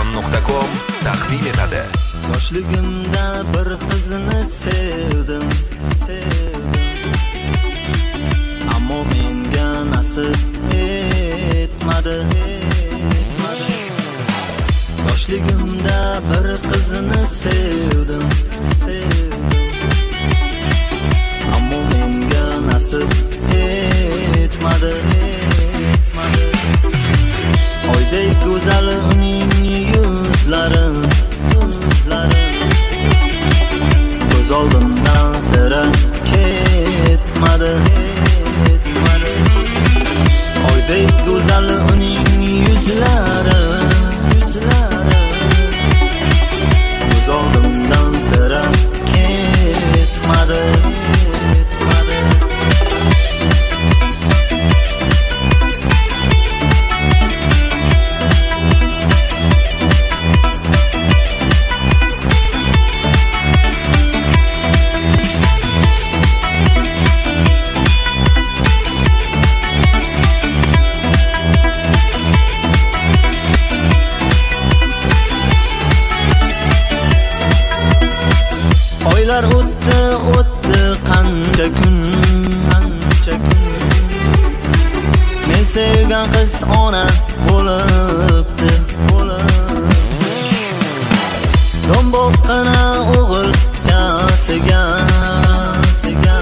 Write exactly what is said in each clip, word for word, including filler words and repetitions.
nuqta com taqdim etadi. Yoshligimda bir qizni sevdim, sevdim. Ammo menga nasib etmadi, etmadi. Yoshligimda bir qizni sevdim, sevdim. Ammo menga nasib etmadi, etmadi. Oydek go'zal uning yuzlari, yuzlari. Ko'z oldimdan sira ketmadi, ketmadi. Oydek go'zal uning yuzlari, yuzlari. Ko'z oldimdan sira ketmadi, ketmadi. Oylar o'tdi, o'tdi qancha kun, qancha kun. Men sevgan qiz ona bo'libdi, bo'libdi. Domboqqina o'g'il kasiga, kasiga.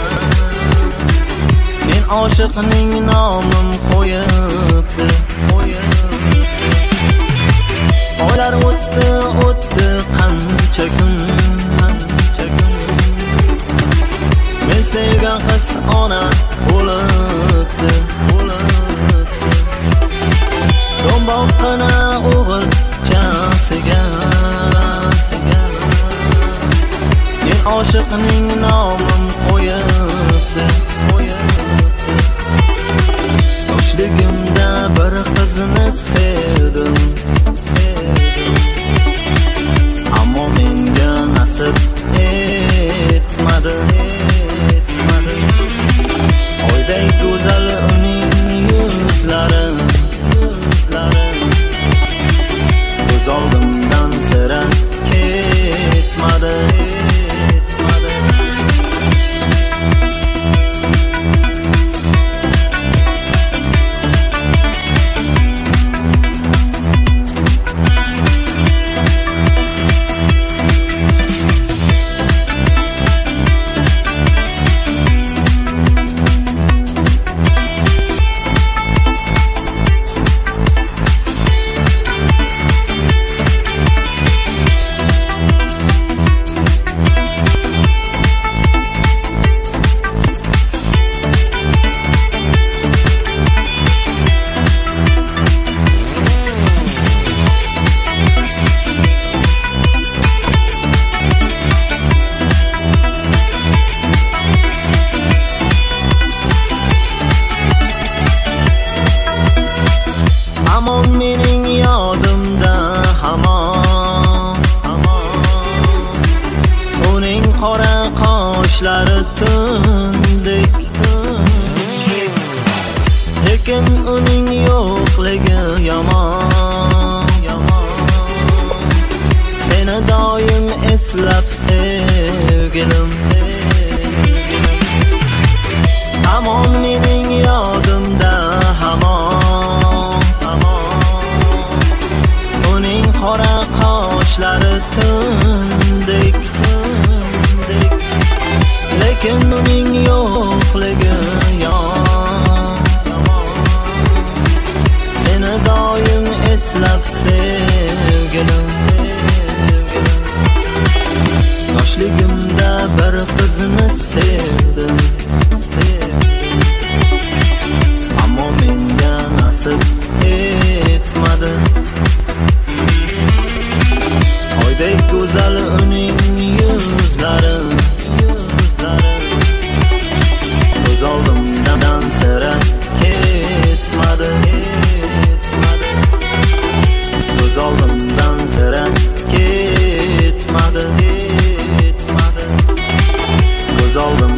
Men oshiqning nomim qo'yibdi, qo'yibdi. Oylar o'tdi, o'tdi qancha kun. Men sevgan qiz ona bo'libdi, bo'libdi. Domboqqina o'g'il chasiga, chasiga. Men oshiqning nomim qo'yibdi, qo'yibdi. Yoshligimda bir qizni sevdim, sevdim. Ammo menga nasib etmadi, etmadi. Oydek go'zal uning yuzlari, yuzlari. Ko'z oldimdan sira ketmadi, etmadi. Hamon mening yodimda, hamon, hamon. Uning qora qoshlari tundek, tundek. Lekin uning yo'qligi yomon, yomon. Seni doim eslab sevgilim, sevgilim. Hamon mening yodimda, hamon. Uning qora qoshlari tundek, tundek. Lekin uning yo'qligi yomon, yomon. Seni doim eslab sevgilim, sevgilim. Yoshligimda bir qizni sevdim, sevdim. Ammo menga nasib etmadi. Oydek go'zal uning yuzlari, yuzlari. Ko'z oldimdan sira ketmadi, ketmadi. Ko'z oldimdan sira ketmadi, ketmadi. Ko'z oldim